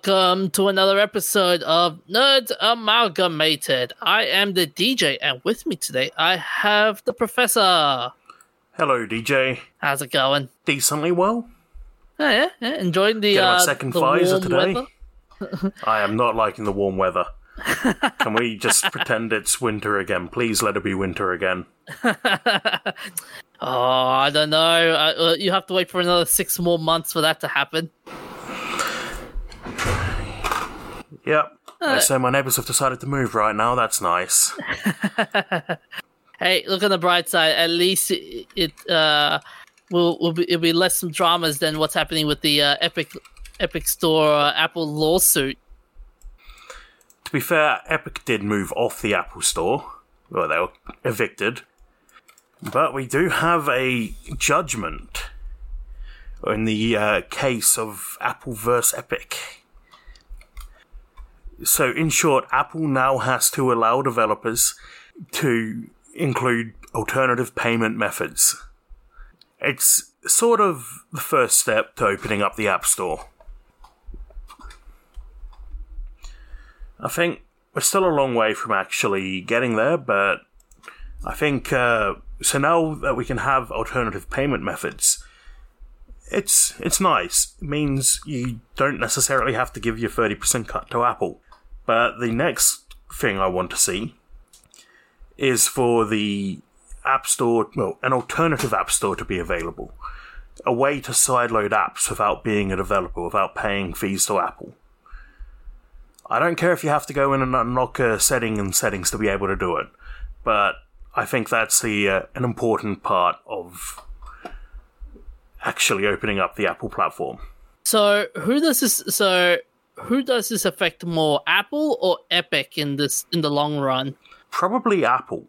Welcome to another episode of Nerds Amalgamated. I am the DJ, and with me today I have the Professor. Hello, DJ. How's it going? Decently well. Oh, yeah. Enjoying the Getting my second the Pfizer warm today. weather? I am not liking the warm weather. Can we just pretend it's winter again? Please let it be winter again. Oh, I don't know. You have to wait for another 6 more months for that to happen. Yep. So my neighbours have decided to move right now. That's nice. Hey, look on the bright side. At least it'll be less some dramas than what's happening with the Epic Store Apple lawsuit. To be fair, Epic did move off the Apple Store. Well, they were evicted. But we do have a judgment in the case of Apple vs. Epic. So, in short, Apple now has to allow developers to include alternative payment methods. It's sort of the first step to opening up the App Store. I think we're still a long way from actually getting there, but I think, so now that we can have alternative payment methods, it's nice. It means you don't necessarily have to give your 30% cut to Apple. But the next thing I want to see is for the App Store, well, an alternative App Store to be available. A way to sideload apps without being a developer, without paying fees to Apple. I don't care if you have to go in and unlock a setting and settings to be able to do it, but I think that's an important part of actually opening up the Apple platform. So who does this affect more, Apple or Epic in the long run? Probably Apple.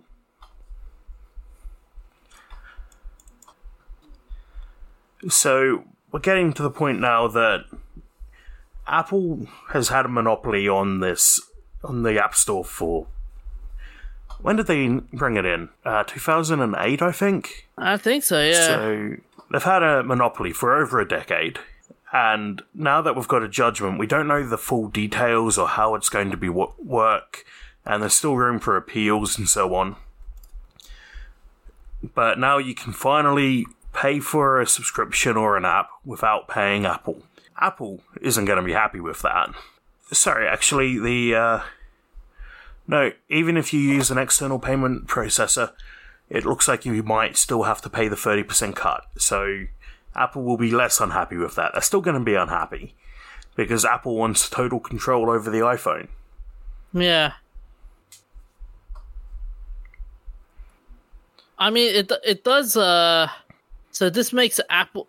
So we're getting to the point now that Apple has had a monopoly on the App Store for... When did they bring it in? 2008, I think? I think so, yeah. So they've had a monopoly for over a decade. And now that we've got a judgment, we don't know the full details or how it's going to be work, and there's still room for appeals and so on. But now you can finally pay for a subscription or an app without paying Apple. Apple isn't going to be happy with that. Sorry, actually, no, even if you use an external payment processor, it looks like you might still have to pay the 30% cut. So Apple will be less unhappy with that. They're still going to be unhappy because Apple wants total control over the iPhone. Yeah. I mean, it does. So this makes Apple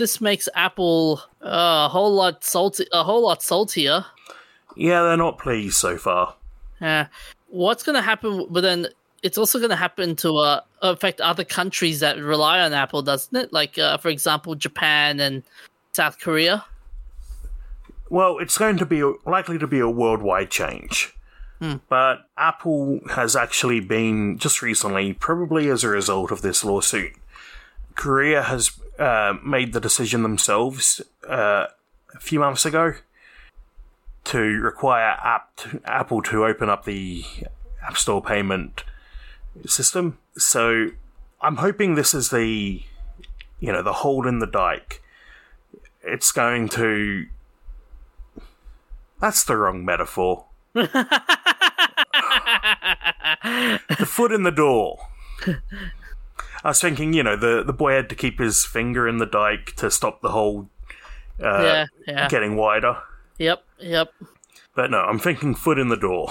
a whole lot saltier. Yeah, they're not pleased so far. Yeah. What's going to happen? But then it's also going to happen to affect other countries that rely on Apple, doesn't it? Like, for example, Japan and South Korea. Well, it's going to be likely to be a worldwide change. But Apple has actually been, just recently, probably as a result of this lawsuit, Korea has made the decision themselves a few months ago to require Apple to open up the App Store payment system. So I'm hoping this is the hold in the dike. It's going to... That's the wrong metaphor. The foot in the door. I was thinking, the boy had to keep his finger in the dike to stop the hole getting wider. Yep. But no, I'm thinking foot in the door.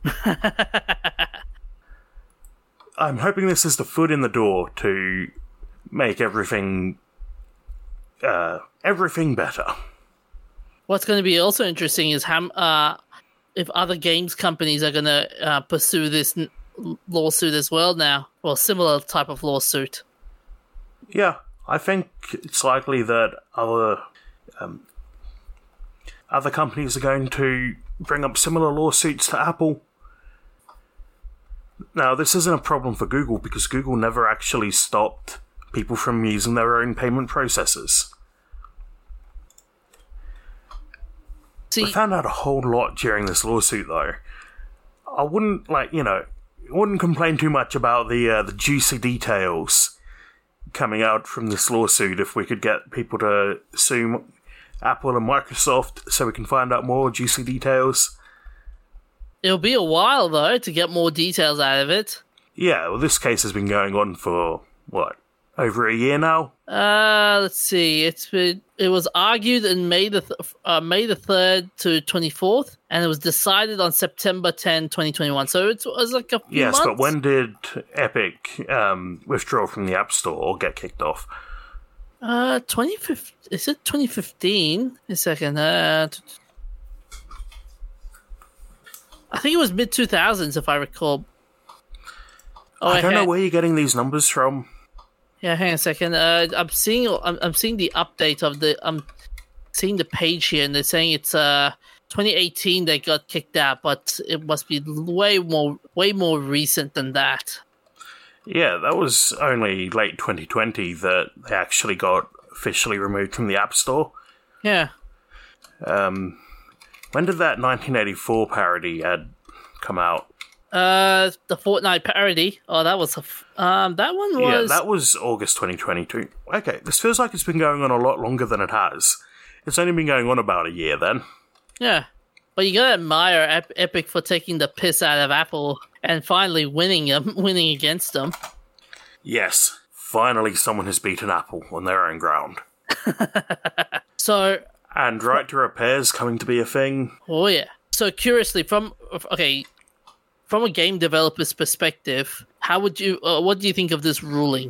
I'm hoping this is the foot in the door to make everything better. What's going to be also interesting is how if other games companies are going to pursue this lawsuit as well now, or similar type of lawsuit. Yeah, I think it's likely that other companies are going to bring up similar lawsuits to Apple. Now, this isn't a problem for Google because Google never actually stopped people from using their own payment processors. We found out a whole lot during this lawsuit, though. I wouldn't, wouldn't complain too much about the juicy details coming out from this lawsuit if we could get people to sue Apple and Microsoft so we can find out more juicy details. It'll be a while, though, to get more details out of it. Yeah, well, this case has been going on for, over a year now? Let's see. It was argued in May the 3rd to 24th, and it was decided on September 10, 2021. So it was like a few months. Yes, but when did Epic withdraw from the App Store or get kicked off? 2015. Is it 2015? A second. I think it was mid 2000s, if I recall. I don't know where you're getting these numbers from. Yeah, hang on a second. I'm seeing the update of the. I'm seeing the page here, and they're saying it's 2018 they got kicked out, but it must be way more recent than that. Yeah, that was only late 2020 that they actually got officially removed from the App Store. Yeah. When did that 1984 parody ad come out? The Fortnite parody. Oh, that was that one was. Yeah, that was August 2022. Okay, this feels like it's been going on a lot longer than it has. It's only been going on about a year then. Yeah, but you gotta admire Epic for taking the piss out of Apple and finally winning against them. Yes, finally someone has beaten Apple on their own ground. So. And right to repair is coming to be a thing. Oh yeah. So curiously, from a game developer's perspective, how would you? What do you think of this ruling?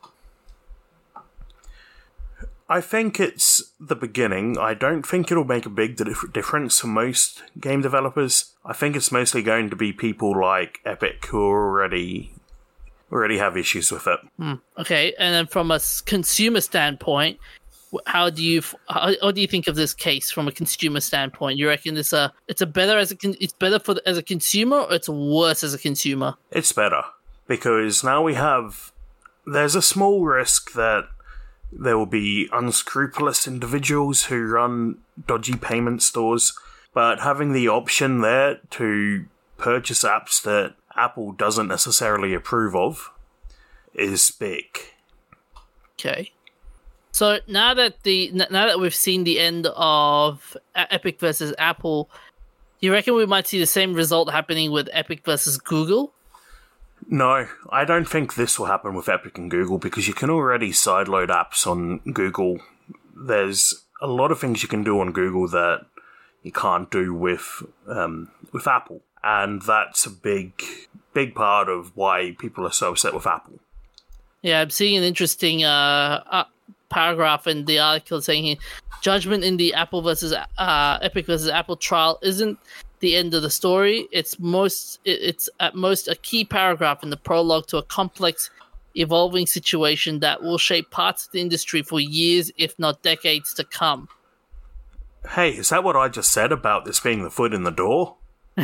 I think it's the beginning. I don't think it'll make a big difference for most game developers. I think it's mostly going to be people like Epic who already have issues with it. Okay, and then from a consumer standpoint, how do you think of this case from a consumer standpoint? You reckon it's better as a consumer, or it's worse as a consumer? It's better because now there's a small risk that there will be unscrupulous individuals who run dodgy payment stores, but having the option there to purchase apps that Apple doesn't necessarily approve of is big. Okay. So now that we've seen the end of Epic versus Apple, do you reckon we might see the same result happening with Epic versus Google? No, I don't think this will happen with Epic and Google because you can already sideload apps on Google. There's a lot of things you can do on Google that you can't do with Apple, and that's a big part of why people are so upset with Apple. Yeah, I'm seeing an interesting paragraph in the article saying here, judgment in the Epic versus Apple trial isn't the end of the story. It's at most a key paragraph in the prologue to a complex, evolving situation that will shape parts of the industry for years, if not decades, to come. Hey, is that what I just said about this being the foot in the door?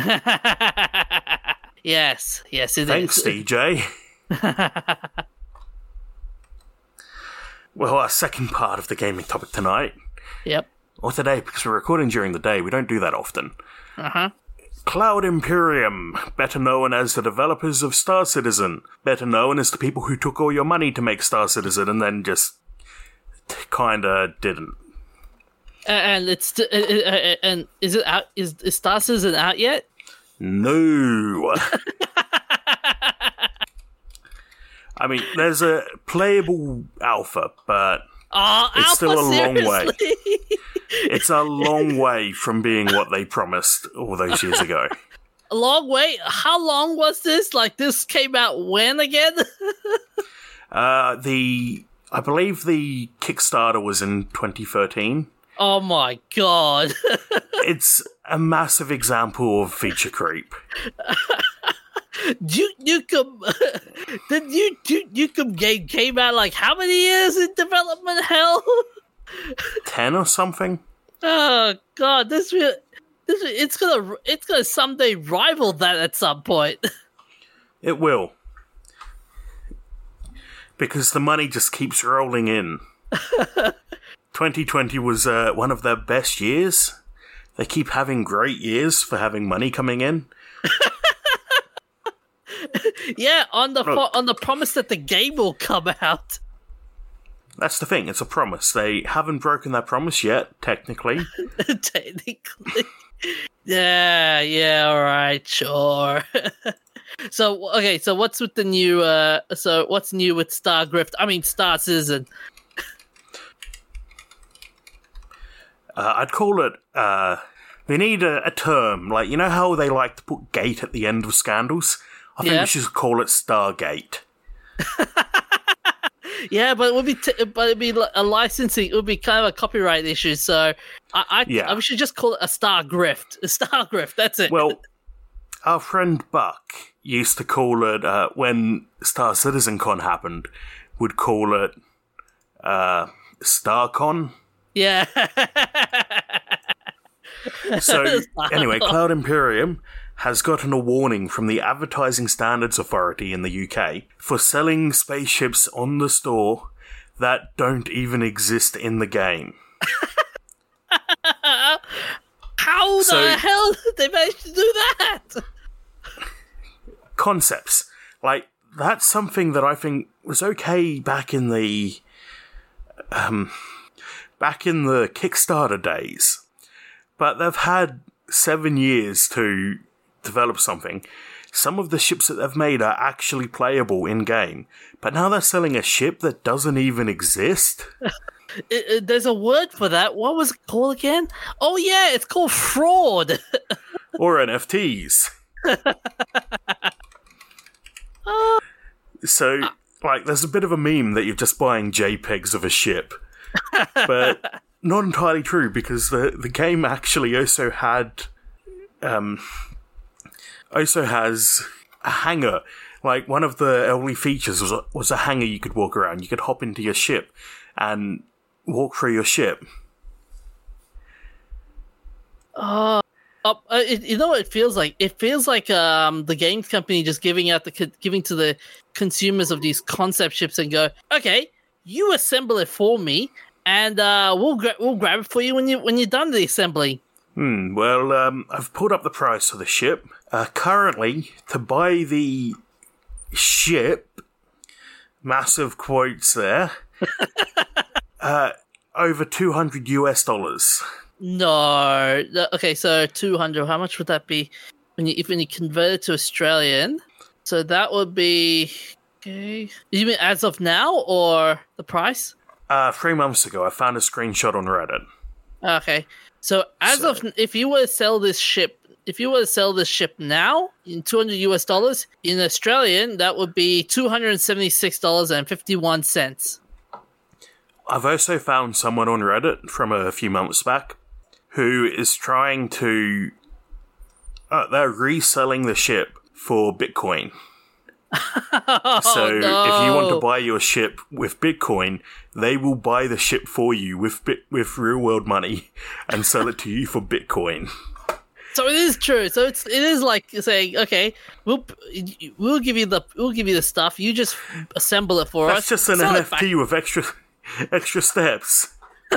Yes, it Thanks, is. DJ. Well, our second part of the gaming topic tonight. Yep. Or today, because we're recording during the day, we don't do that often. Uh-huh. Cloud Imperium, better known as the developers of Star Citizen, better known as the people who took all your money to make Star Citizen and then just kinda didn't. And is it out? Is Star Citizen out yet? No. I mean, there's a playable alpha, but it's still a long way. It's a long way from being what they promised all those years ago. A long way? How long was this? Like, this came out when again? I believe the Kickstarter was in 2013. Oh my god. It's a massive example of feature creep. Nukem game came out like how many years in development hell? 10 or something? Oh god, it's gonna someday rival that at some point. It will. Because the money just keeps rolling in. 2020 was one of their best years. they keep having great years for having money coming in. Yeah, on the promise that the game will come out. That's the thing, it's a promise. They haven't broken that promise yet, technically. Technically. Yeah, alright, sure. So what's with the new, what's new with Star Citizen? I'd call it, they need a term, like, you know how they like to put gate at the end of scandals? I think we should call it Stargate. Yeah, but it'd be a licensing. It would be kind of a copyright issue. So we should just call it a Star Grift. A Star Grift. That's it. Well, our friend Buck used to call it when Star Citizen Con happened. Would call it StarCon. Yeah. So anyway, Cloud Imperium has gotten a warning from the Advertising Standards Authority in the UK for selling spaceships on the store that don't even exist in the game. How the hell did they manage to do that? Concepts. Like, that's something that I think was okay back in the Kickstarter days. But they've had 7 years to develop something. Some of the ships that they've made are actually playable in-game. But now they're selling a ship that doesn't even exist. There's a word for that. What was it called again? Oh yeah, it's called fraud. Or NFTs. So, like, there's a bit of a meme that you're just buying JPEGs of a ship. But not entirely true, because the game actually also has a hangar. Like, one of the early features was a hangar you could walk around. You could hop into your ship and walk through your ship. You know what it feels like? It feels like the games company just giving to the consumers of these concept ships and go, okay, you assemble it for me, and we'll grab it for you when you're done the assembly. Well, I've pulled up the price of the ship. Currently, to buy the ship, massive quotes there, over $200 US. No. Okay, so 200. How much would that be when you convert it to Australian? So that would be, okay. You mean as of now or the price? 3 months ago, I found a screenshot on Reddit. Okay. So if you were to sell this ship now in $200 US in Australian, that would be $276.51. I've also found someone on Reddit from a few months back who is trying to... they're reselling the ship for Bitcoin. So if you want to buy your ship with Bitcoin, they will buy the ship for you with real world money and sell it to you for Bitcoin. So it is true. So it is like saying, okay, we'll give you the stuff. You just assemble it for us. That's just an NFT with extra steps.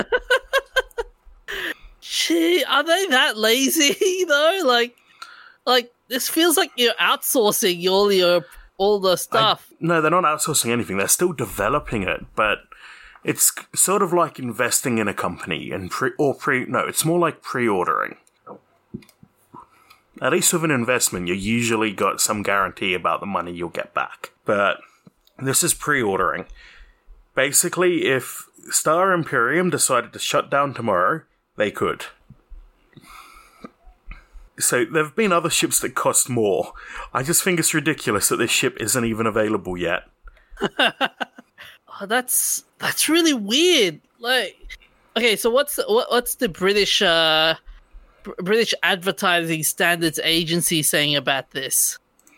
Gee, are they that lazy though? Like this feels like you're outsourcing all the stuff. No, they're not outsourcing anything. They're still developing it, but it's sort of like investing in a company and it's more like pre-ordering. At least with an investment, you usually got some guarantee about the money you'll get back. But this is pre-ordering. Basically, if Star Imperium decided to shut down tomorrow, they could. So there have been other ships that cost more. I just think it's ridiculous that this ship isn't even available yet. Oh, that's really weird. Like, okay, so what's the British Advertising Standards Agency saying about this?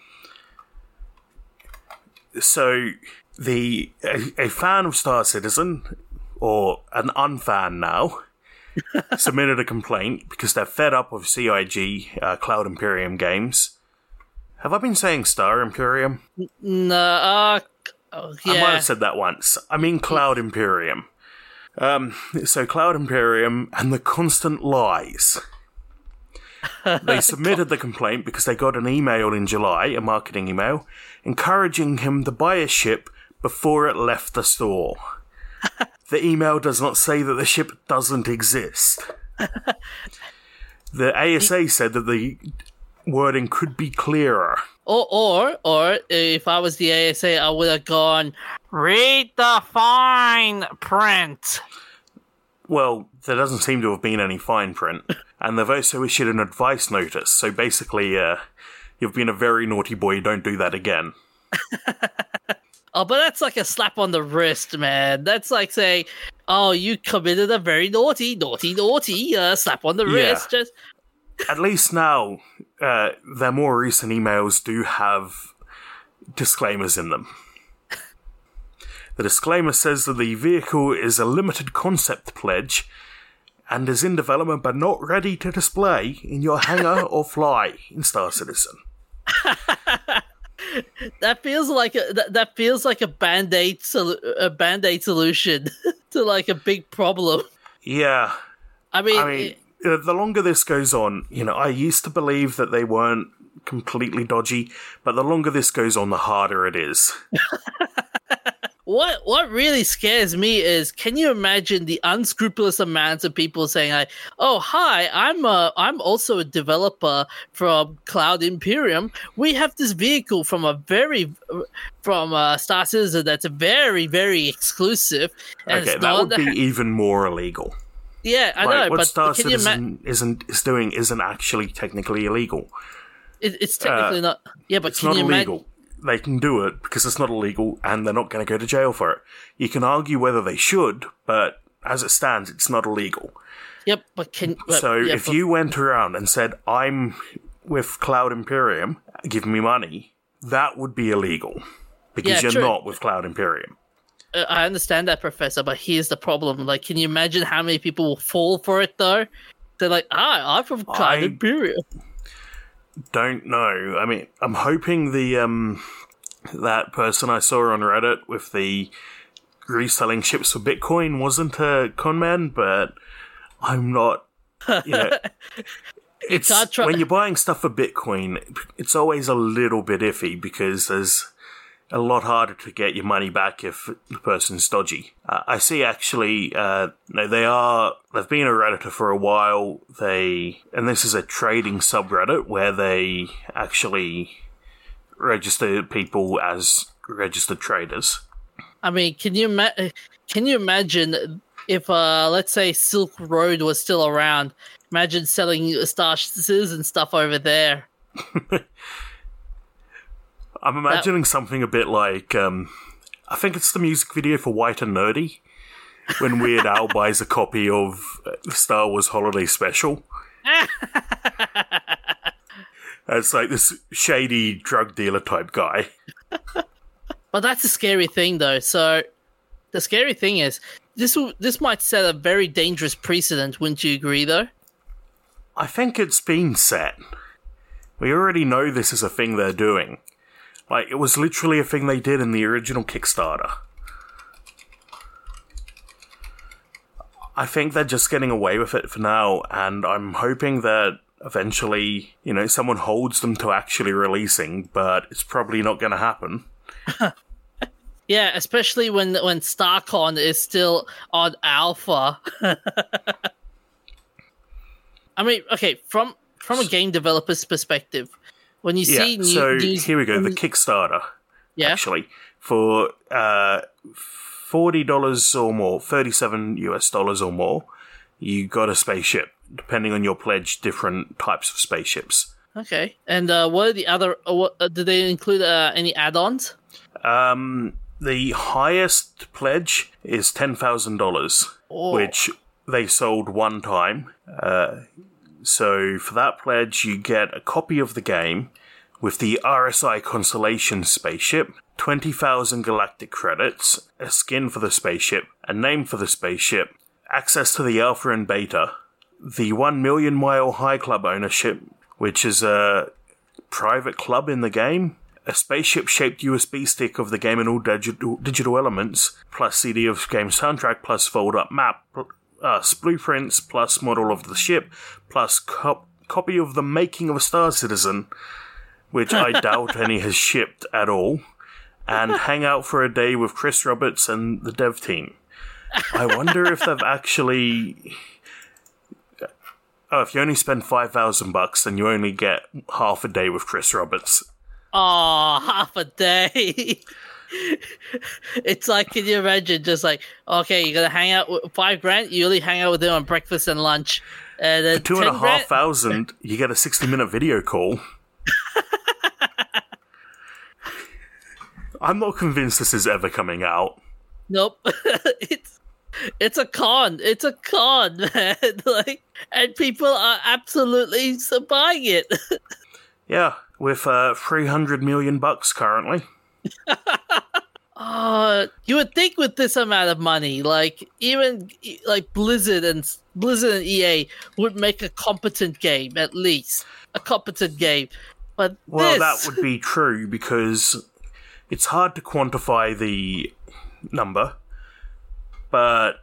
So a fan of Star Citizen, or an unfan now, submitted a complaint because they're fed up with CIG, Cloud Imperium games. Have I been saying Star Imperium? No, yeah. I might have said that once. I mean Cloud Imperium. So Cloud Imperium and the constant lies. They submitted the complaint because they got an email in July, a marketing email, encouraging him to buy a ship before it left the store. The email does not say that the ship doesn't exist. The ASA said that the wording could be clearer. Or if I was the ASA, I would have gone, read the fine print. Well, there doesn't seem to have been any fine print. And they've also issued an advice notice. So basically, you've been a very naughty boy, don't do that again. Oh, but that's like a slap on the wrist, man. That's like saying, oh, you committed a very naughty slap on the wrist. Just At least now, their more recent emails do have disclaimers in them. The disclaimer says that the vehicle is a limited concept pledge and is in development but not ready to display in your hangar or fly in Star Citizen. That feels like a band-aid solution to like a big problem. Yeah. I mean, the longer this goes on, I used to believe that they weren't completely dodgy, but the longer this goes on, the harder it is. What really scares me is, can you imagine the unscrupulous amounts of people saying, like, "Oh, hi, I'm also a developer from Cloud Imperium. We have this vehicle from Star Citizen that's very, very exclusive." And okay, that would be even more illegal. Yeah, I know. What but Star Citizen is doing isn't actually technically illegal. It's technically not. Yeah, but it's not illegal. They can do it because it's not illegal and they're not going to go to jail for it. You can argue whether they should, but as it stands, it's not illegal. Yep, but if you went around and said, I'm with Cloud Imperium, give me money, that would be illegal because you're not with Cloud Imperium. I understand that, Professor, but here's the problem. Like, can you imagine how many people will fall for it, though? They're like, I'm from Cloud Imperium. Don't know. I mean, I'm hoping that person I saw on Reddit with the reselling ships for Bitcoin wasn't a con man, but I'm not. It's when you're buying stuff for Bitcoin, it's always a little bit iffy because there's a lot harder to get your money back if the person's dodgy. I see actually, they've been a Redditor for a while, and this is a trading subreddit where they actually register people as registered traders. I mean, can you imagine if, let's say Silk Road was still around, imagine selling Star Citizen stuff over there. I'm imagining something a bit like, I think it's the music video for White and Nerdy, when Weird Al buys a copy of Star Wars Holiday Special. It's like this shady drug dealer type guy. But that's a scary thing, though. So the scary thing is, this might set a very dangerous precedent, wouldn't you agree, though? I think it's been set. We already know this is a thing they're doing. Like, it was literally a thing they did in the original Kickstarter. I think they're just getting away with it for now, and I'm hoping that eventually, someone holds them to actually releasing, but it's probably not going to happen. Yeah, especially when StarCon is still on alpha. I mean, okay, from a game developer's perspective, when you see news... here we go, the Kickstarter, actually, for $40 or more, $37 or more, you got a spaceship. Depending on your pledge, different types of spaceships. Okay, and what are the other... do they include any add-ons? The highest pledge is $10,000, which they sold one time. So for that pledge, you get a copy of the game with the RSI Constellation spaceship, 20,000 galactic credits, a skin for the spaceship, a name for the spaceship, access to the Alpha and Beta, the 1 Million Mile High Club ownership, which is a private club in the game, a spaceship-shaped USB stick of the game and all digital elements, plus CD of game soundtrack, plus fold-up map, blueprints, plus model of the ship, plus copy of The Making of a Star Citizen, which I doubt any has shipped at all, and hang out for a day with Chris Roberts and the dev team. I wonder if they've actually... Oh, if you only spend $5,000, then you only get half a day with Chris Roberts. Oh, half a day. It's like, can you imagine just like, okay, you're going to hang out with $5,000, you only hang out with him on breakfast and lunch. And then For $2,500, you get a 60-minute video call. I'm not convinced this is ever coming out. Nope. It's a con. It's a con, man. Like, and people are absolutely buying it. Yeah, with $300 million currently. You would think with this amount of money, like even like Blizzard and EA would make a competent game, at least a competent game. But that would be true because it's hard to quantify the number. But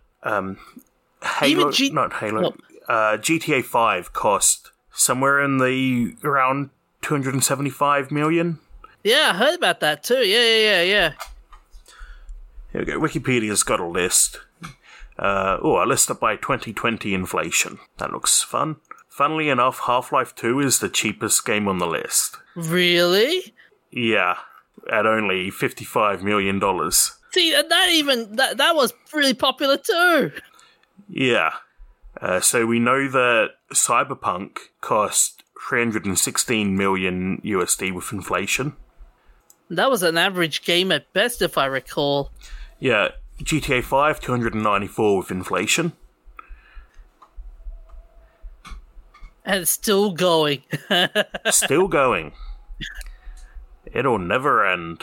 GTA 5 cost somewhere in the around $275 million. Yeah, I heard about that too. Yeah. Here we go. Wikipedia's got a list. A list up by 2020 inflation. That looks fun. Funnily enough, Half-Life 2 is the cheapest game on the list. Really? Yeah, at only $55 million. See, and that was really popular too. Yeah. So we know that Cyberpunk cost $316 million USD with inflation. That was an average game at best, if I recall. Yeah, GTA 5, $294 with inflation. And it's still going. Still going. It'll never end.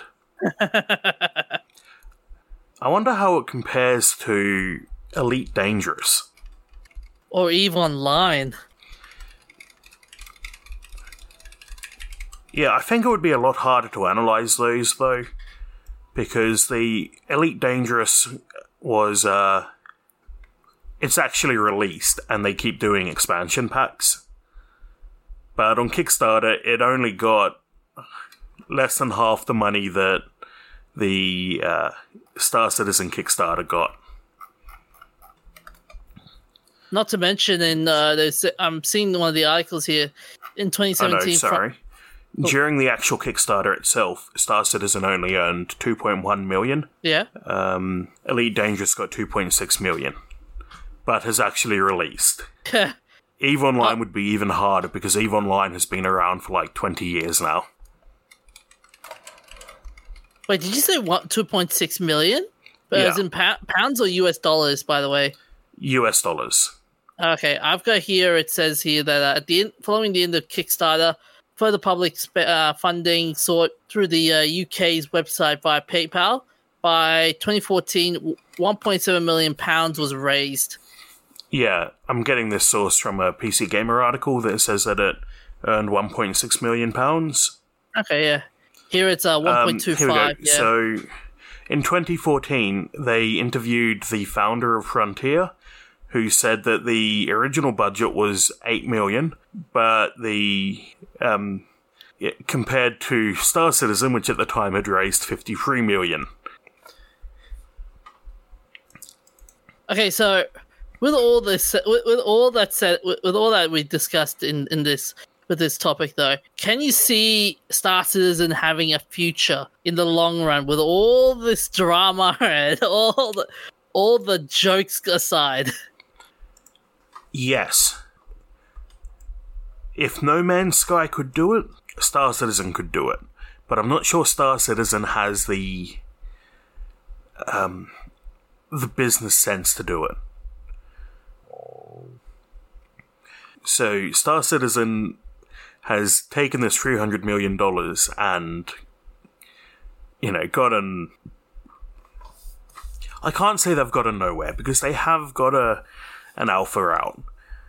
I wonder how it compares to Elite Dangerous. Or EVE Online. Yeah, I think it would be a lot harder to analyze those, though. Because the Elite Dangerous was, it's actually released, and they keep doing expansion packs. But on Kickstarter, it only got less than half the money that the Star Citizen Kickstarter got. Not to mention, I'm seeing one of the articles here in 2017. Oh, no, sorry. During the actual Kickstarter itself, Star Citizen only earned $2.1 million. Yeah. Elite Dangerous got $2.6 million, but has actually released. EVE Online would be even harder because EVE Online has been around for like 20 years now. Wait, did you say what? 2.6 million? Yeah. As in pounds or US dollars, by the way? US dollars. Okay, I've got here, it says here that following the end of Kickstarter, further public funding sought through the UK's website via PayPal. By 2014, £1.7 million was raised. Yeah, I'm getting this source from a PC Gamer article that says that it earned £1.6 million. Okay, yeah. Here it's 1.25. Here we go. Yeah. So, in 2014, they interviewed the founder of Frontier, who said that the original budget was $8 million, but compared to Star Citizen, which at the time had raised $53 million. Okay, so with all this, with all that we discussed in this with this topic, though, can you see Star Citizen having a future in the long run with all this drama and all the jokes aside? Yes. If No Man's Sky could do it, Star Citizen could do it. But I'm not sure Star Citizen has the business sense to do it. So Star Citizen has taken this $300 million and, gotten... I can't say they've gotten nowhere, because they have got an alpha out.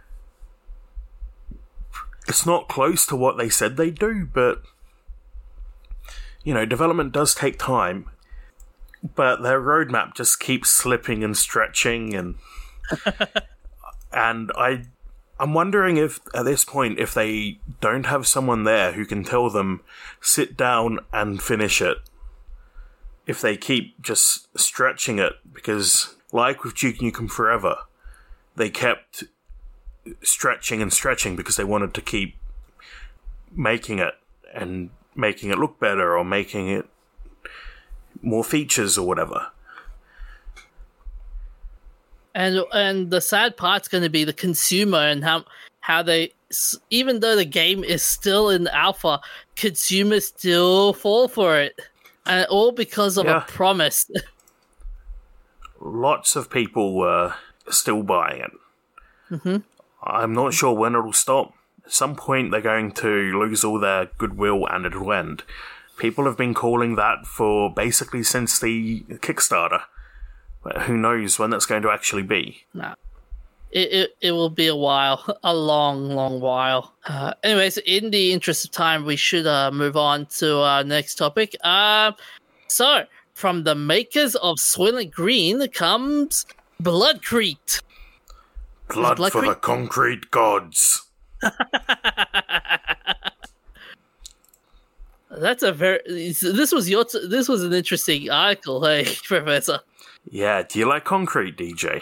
It's not close to what they said they'd do, but, development does take time. But their roadmap just keeps slipping and stretching, and I'm wondering if, at this point, if they don't have someone there who can tell them, sit down and finish it. If they keep just stretching it, because, like with Duke Nukem Forever, they kept stretching and stretching because they wanted to keep making it, and making it look better, or making it more features or whatever. And the sad part's going to be the consumer, and how they, even though the game is still in alpha, consumers still fall for it, and all because of a promise. Lots of people were still buying it. Mm-hmm. I'm not sure when it'll stop. At some point, they're going to lose all their goodwill and it'll end. People have been calling that for basically since the Kickstarter. But who knows when that's going to actually be? Nah. It will be a while. A long, long while. Anyways, in the interest of time, we should move on to our next topic. So, from the makers of Soylent Green comes Bloodcrete. Blood for the concrete gods. That's a very. This was an interesting article, hey, Professor. Yeah, do you like concrete, DJ?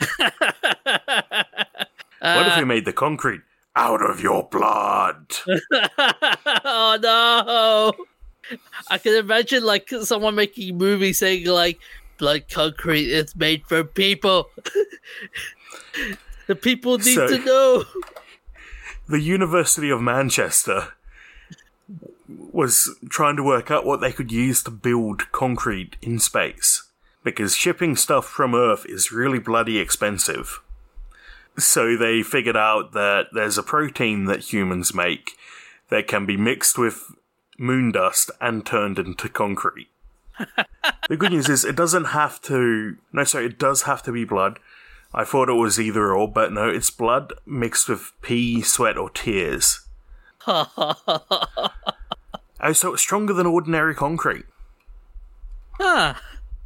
What if we made the concrete out of your blood? Oh no! I can imagine like someone making a movie saying like, "Blood concrete is made for people." The people need to know. The University of Manchester was trying to work out what they could use to build concrete in space, because shipping stuff from Earth is really bloody expensive. So they figured out that there's a protein that humans make that can be mixed with moon dust and turned into concrete. The good news is it does have to be blood. I thought it was either or, but no, it's blood mixed with pee, sweat, or tears. Oh, so it's stronger than ordinary concrete. Huh.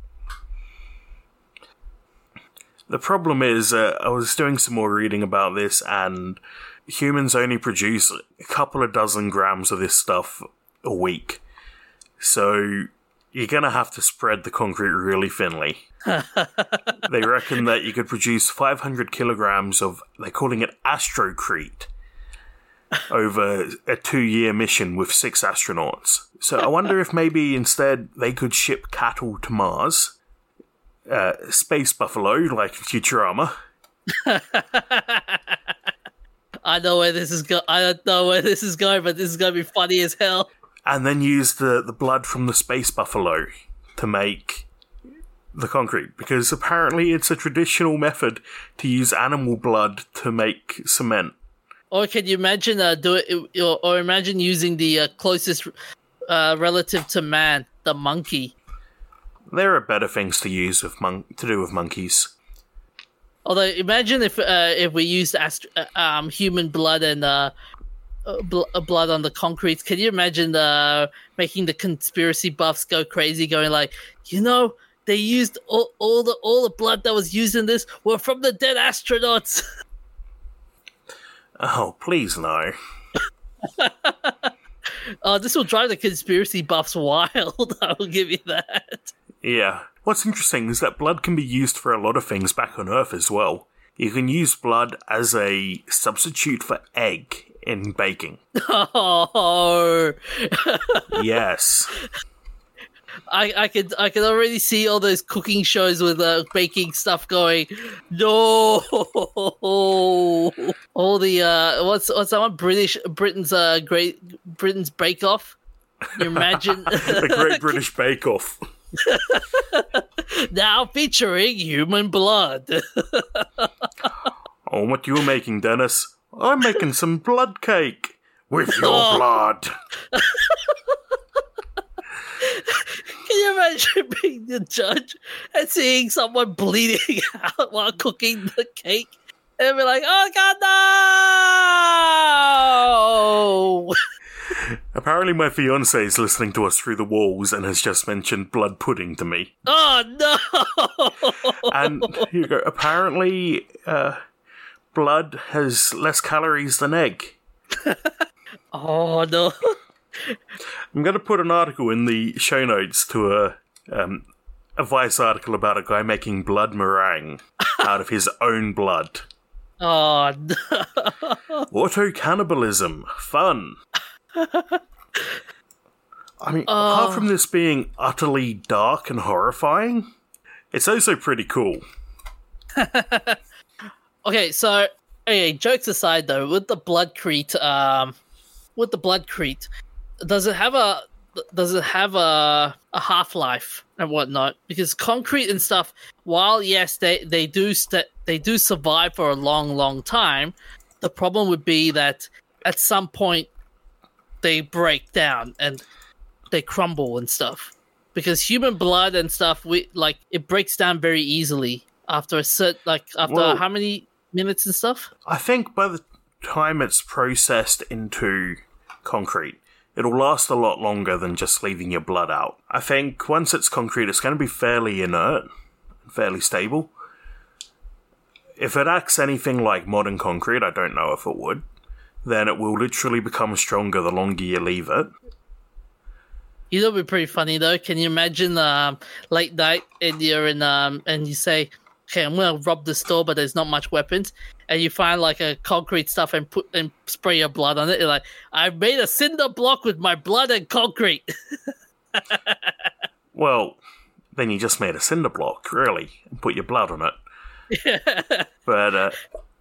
The problem is, I was doing some more reading about this, and humans only produce a couple of dozen grams of this stuff a week. So you're going to have to spread the concrete really thinly. They reckon that you could produce 500 kilograms of, they're calling it Astrocrete, over a 2-year mission with 6 astronauts. So I wonder if maybe instead they could ship cattle to Mars, space buffalo like Futurama. I know where this is going. I don't know where this is going, but this is going to be funny as hell. And then use the blood from the space buffalo to make the concrete, because apparently it's a traditional method to use animal blood to make cement. Or can you imagine imagine using the closest relative to man, the monkey? There are better things to use with to do with monkeys. Although, imagine if we used human blood and blood on the concrete. Can you imagine making the conspiracy buffs go crazy, going like, they used all the blood that was used in this were from the dead astronauts. Oh, please no. This will drive the conspiracy buffs wild. I will give you that. Yeah. What's interesting is that blood can be used for a lot of things back on Earth as well. You can use blood as a substitute for egg in baking. Oh. Yes. I can already see all those cooking shows with baking stuff going. No, all the what's that one? Britain's Bake Off. You imagine the Great British Bake Off. Now featuring human blood. Oh, what are you making, Dennis? I'm making some blood cake with your blood. Can you imagine being the judge and seeing someone bleeding out while cooking the cake? And be like, oh God, no! Apparently my fiancé is listening to us through the walls and has just mentioned blood pudding to me. Oh, no! And here you go. Apparently, blood has less calories than egg. Oh, no. I'm going to put an article in the show notes to a Vice article about a guy making blood meringue out of his own blood. Oh, no. Auto-cannibalism. Fun. I mean, apart from this being utterly dark and horrifying, it's also pretty cool. Okay, so, jokes aside though, with the bloodcrete, does it have a half-life and whatnot? Because concrete and stuff, while yes, they do survive for a long time, the problem would be that at some point they break down and they crumble and stuff. Because human blood and stuff, it breaks down very easily after how many minutes and stuff? I think by the time it's processed into concrete, it'll last a lot longer than just leaving your blood out. I think once it's concrete, it's going to be fairly inert, fairly stable. If it acts anything like modern concrete, I don't know if it would, then it will literally become stronger the longer you leave it. You know, it'd be pretty funny though. Can you imagine late night and you're in and you say, "Okay, I'm gonna rob the store, but there's not much weapons," and you find like a concrete stuff and spray your blood on it. You're like, "I made a cinder block with my blood and concrete." Well, then you just made a cinder block, really, and put your blood on it. But it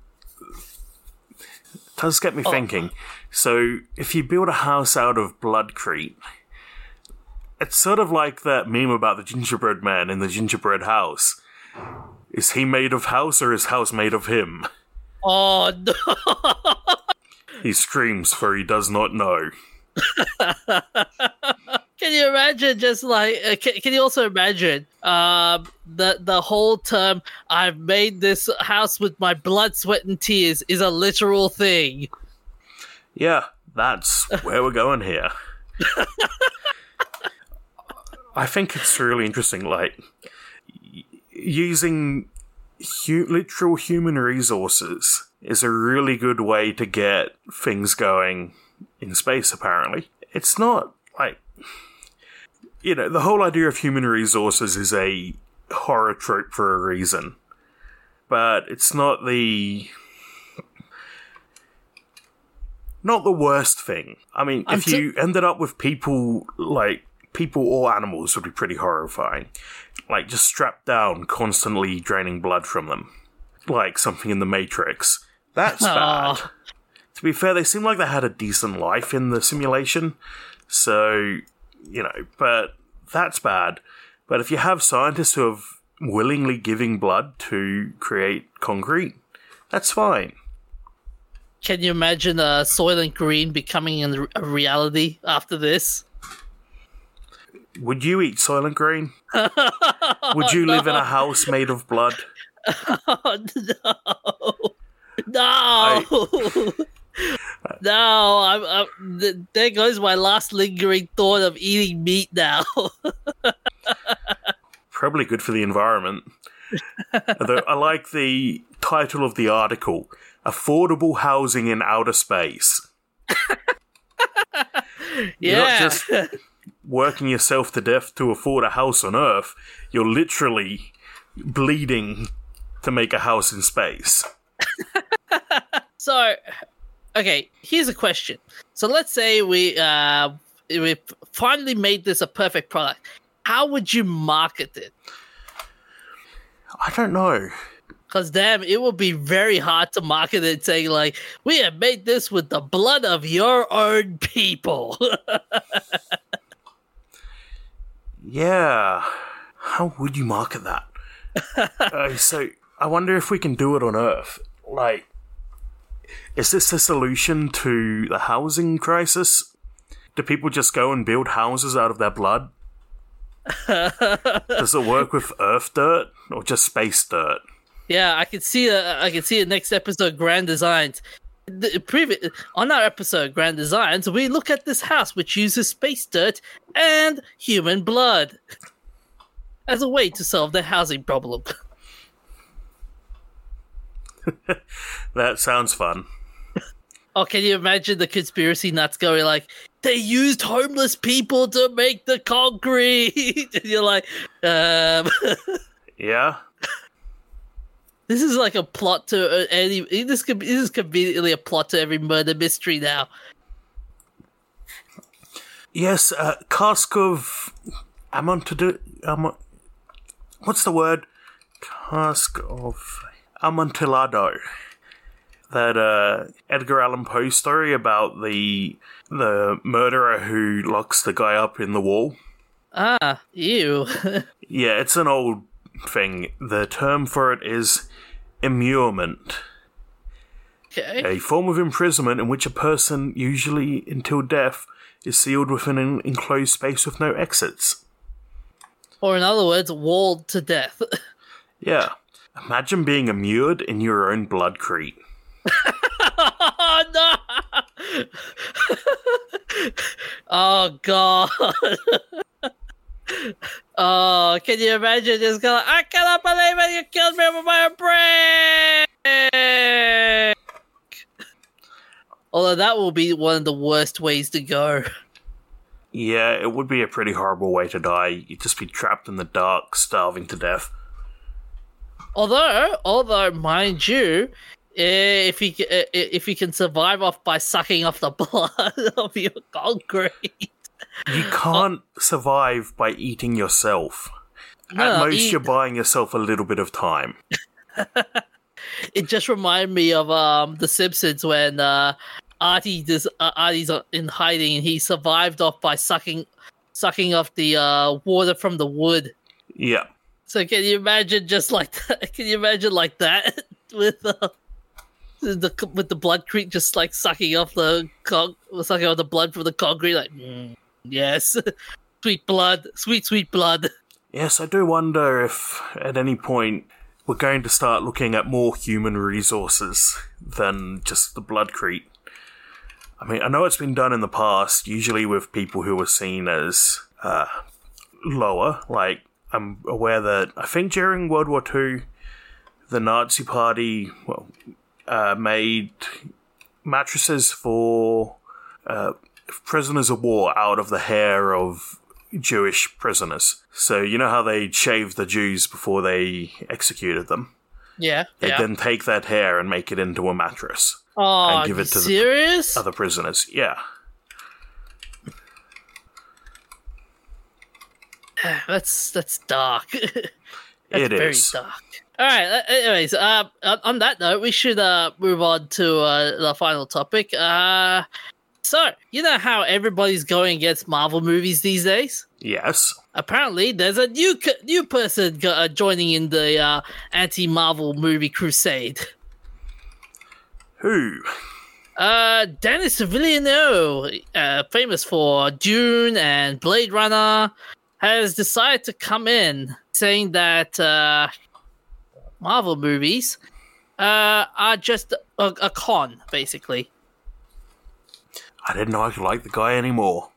does get me thinking. So, if you build a house out of bloodcrete, it's sort of like that meme about the gingerbread man in the gingerbread house. Is he made of house or is house made of him? Oh, no. He screams, for he does not know. Can you imagine just like... Can you also imagine the whole term, "I've made this house with my blood, sweat, and tears" is a literal thing? Yeah, that's where we're going here. I think it's really interesting, like, using literal human resources is a really good way to get things going in space, apparently. It's not, like... You know, the whole idea of human resources is a horror trope for a reason. But it's not the worst thing. I mean, if you ended up with people or animals would be pretty horrifying. Like, just strapped down, constantly draining blood from them. Like something in the Matrix. That's bad. To be fair, they seem like they had a decent life in the simulation. So, you know, but that's bad. But if you have scientists who are willingly giving blood to create concrete, that's fine. Can you imagine Soylent Green becoming a reality after this? Would you eat Soylent Green? Would you live in a house made of blood? Oh, no! No, there goes my last lingering thought of eating meat now. Probably good for the environment. Although I like the title of the article, "Affordable Housing in Outer Space." You're not just working yourself to death to afford a house on Earth, you're literally bleeding to make a house in space. So, okay, here's a question. So let's say we finally made this a perfect product. How would you market it? I don't know. Because damn, it would be very hard to market it saying like, "We have made this with the blood of your own people." Yeah. How would you market that? So, I wonder if we can do it on Earth. Like, is this a solution to the housing crisis? Do people just go and build houses out of their blood? Does it work with Earth dirt or just space dirt? Yeah, I can see the next episode, Grand Designs. On our episode, Grand Designs, we look at this house which uses space dirt and human blood as a way to solve their housing problem. That sounds fun. Oh, can you imagine the conspiracy nuts going like, they used homeless people to make the concrete? And you're like, Yeah. This is like a plot to any. This is conveniently a plot to every murder mystery now. Yes, cask of what's the word? Cask of Amontillado. That Edgar Allan Poe story about the murderer who locks the guy up in the wall. Ah, ew. Yeah, it's an old thing. The term for it is immurement. Okay. A form of imprisonment in which a person, usually until death, is sealed within an enclosed space with no exits. Or in other words, walled to death. Yeah. Imagine being immured in your own bloodcrete. Oh, no! Oh, God. Oh, can you imagine just going, I cannot believe it, you killed me with my break! Although that will be one of the worst ways to go. Yeah, it would be a pretty horrible way to die. You'd just be trapped in the dark, starving to death. Although, mind you, if you can survive off by sucking off the blood of your concrete. You can't survive by eating yourself. At most, you're buying yourself a little bit of time. It just reminded me of The Simpsons when Artie's in hiding and he survived off by sucking off the water from the wood. Yeah. So can you imagine just like that? Can you imagine like that with the bloodcrete just like sucking off the blood from the concrete? Like, yes, sweet blood, sweet blood. Yes, I do wonder if at any point we're going to start looking at more human resources than just the bloodcrete. I mean, I know it's been done in the past, usually with people who were seen as lower. Like, I'm aware that I think during World War II, the Nazi Party made mattresses for prisoners of war out of the hair of Jewish prisoners. So you know how they'd shave the Jews before they executed them? Yeah. They'd then take that hair and make it into a mattress. Oh, and give it to serious? the other prisoners. Yeah. That's dark. That's it very is dark. All right. Anyways, on that note, we should move on to the final topic. So you know how everybody's going against Marvel movies these days? Yes. Apparently, there's a new person joining in the anti-Marvel movie crusade. Who? Denis Villeneuve, famous for Dune and Blade Runner, has decided to come in, saying that Marvel movies are just a con, basically. I didn't know I could like the guy anymore.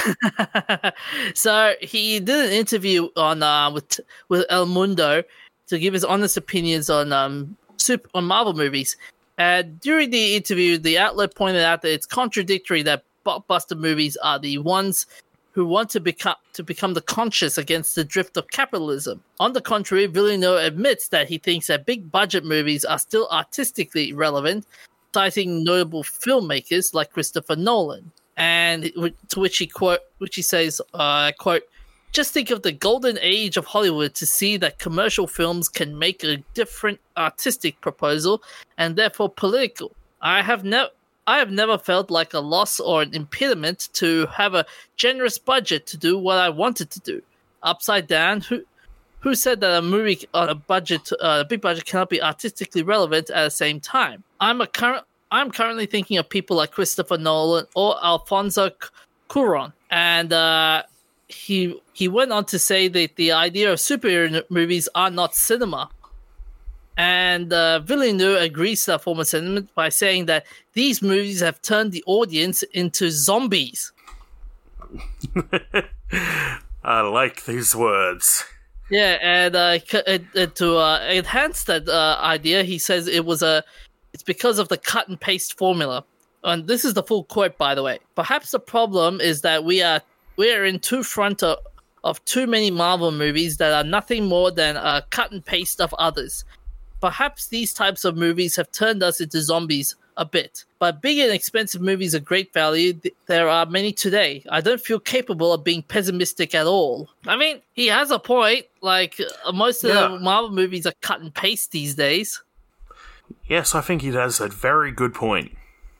So he did an interview on with El Mundo to give his honest opinions on Marvel movies. During the interview, the outlet pointed out that it's contradictory that blockbuster movies are the ones who want to become the conscious against the drift of capitalism. On the contrary, Villeneuve admits that he thinks that big budget movies are still artistically relevant, citing notable filmmakers like Christopher Nolan. And to which he says, quote, "Just think of the golden age of Hollywood to see that commercial films can make a different artistic proposal and therefore political. I have never felt like a loss or an impediment to have a generous budget to do what I wanted to do. Upside Down, who said that a movie on a big budget cannot be artistically relevant at the same time? I'm currently thinking of people like Christopher Nolan or Alfonso Cuarón." And he went on to say that the idea of superhero movies are not cinema. And Villeneuve agrees to that former sentiment by saying that these movies have turned the audience into zombies. I like these words. Yeah, and to enhance that idea, he says it's because of the cut and paste formula. And this is the full quote, by the way. Perhaps the problem is that we are in front of too many Marvel movies that are nothing more than a cut and paste of others. Perhaps these types of movies have turned us into zombies a bit. But big and expensive movies of great value, there are many today. I don't feel capable of being pessimistic at all. I mean, he has a point. Like, most of the Marvel movies are cut and paste these days. Yes, I think he has a very good point.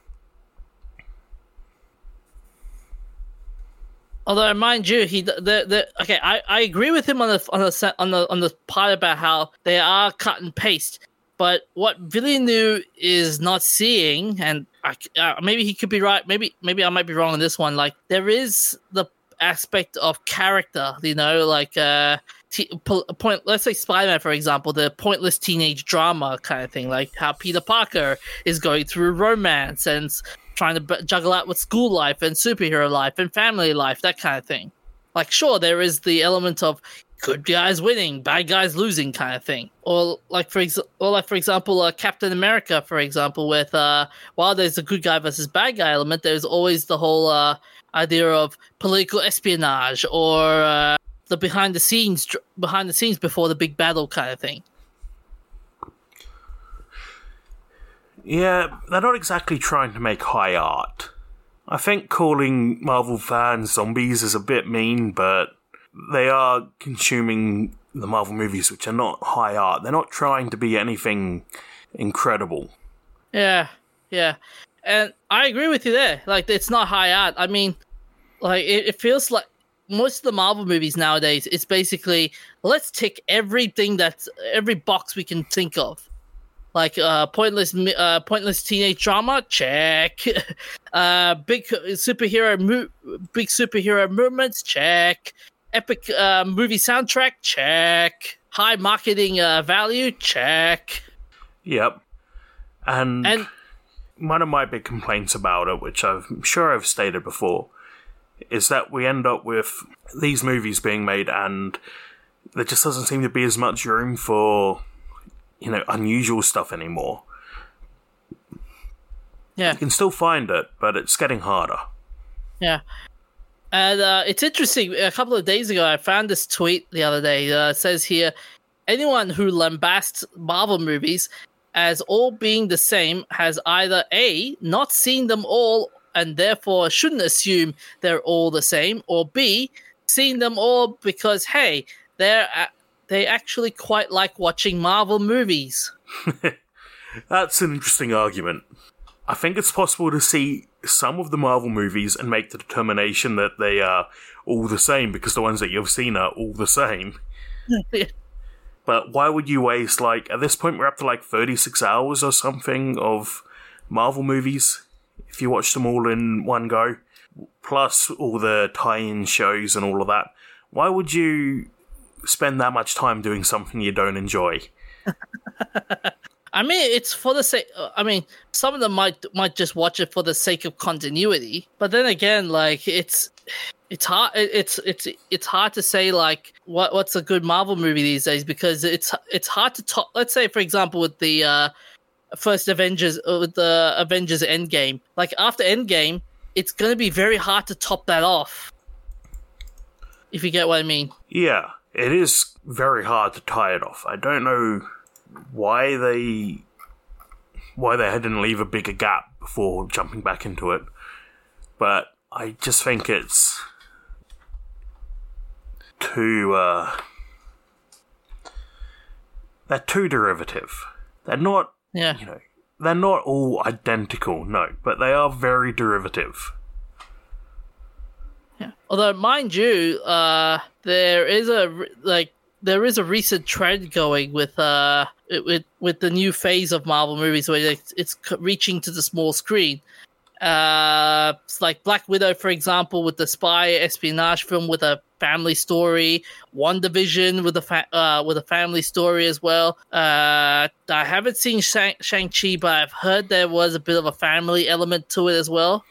Although, mind you, I agree with him on the part about how they are cut and paste. But what Villeneuve is not seeing, and maybe he could be right, maybe I might be wrong on this one. Like, there is the aspect of character, like let's say Spider-Man, for example, the pointless teenage drama kind of thing, like how Peter Parker is going through romance and trying to juggle out with school life and superhero life and family life, that kind of thing. Like, sure, there is the element of good guys winning, bad guys losing kind of thing. Or for example, Captain America, for example, with while there's a good guy versus bad guy element, there's always the whole idea of political espionage or the behind the scenes before the big battle kind of thing. Yeah, they're not exactly trying to make high art. I think calling Marvel fans zombies is a bit mean, but they are consuming the Marvel movies, which are not high art. They're not trying to be anything incredible. Yeah. And I agree with you there. Like, it's not high art. I mean, like, it feels like most of the Marvel movies nowadays, it's basically, let's tick every box we can think of. Like pointless teenage drama, check. Big superhero movements, check. Epic movie soundtrack, check. High marketing value, check. Yep. And one of my big complaints about it, which I'm sure I've stated before, is that we end up with these movies being made and there just doesn't seem to be as much room for, unusual stuff anymore. Yeah. You can still find it, but it's getting harder. Yeah. And it's interesting. A couple of days ago, I found this tweet the other day. It says here, anyone who lambasts Marvel movies as all being the same has either A, not seen them all and therefore shouldn't assume they're all the same, or B, seen them all because, hey, they actually quite like watching Marvel movies. That's an interesting argument. I think it's possible to see some of the Marvel movies and make the determination that they are all the same because the ones that you've seen are all the same. Yeah. But why would you waste, at this point we're up to 36 hours or something of Marvel movies, if you watch them all in one go, plus all the tie-in shows and all of that. Why would you spend that much time doing something you don't enjoy? I mean, it's for the sake. I mean, some of them might just watch it for the sake of continuity. But then again, it's hard. It's hard to say what's a good Marvel movie these days because it's hard to top. Let's say, for example, with the first Avengers, with the Avengers Endgame. Like, after Endgame, it's going to be very hard to top that off. If you get what I mean. Yeah. It is very hard to tie it off. I don't know why they didn't leave a bigger gap before jumping back into it, but I just think it's too they're too derivative. They're not, they're not all identical, no, but they are very derivative. Yeah. Although, mind you, there is a recent trend going with the new phase of Marvel movies where it's reaching to the small screen. It's like Black Widow, for example, with the spy espionage film with a family story. WandaVision with a family story as well. I haven't seen Shang-Chi, but I've heard there was a bit of a family element to it as well.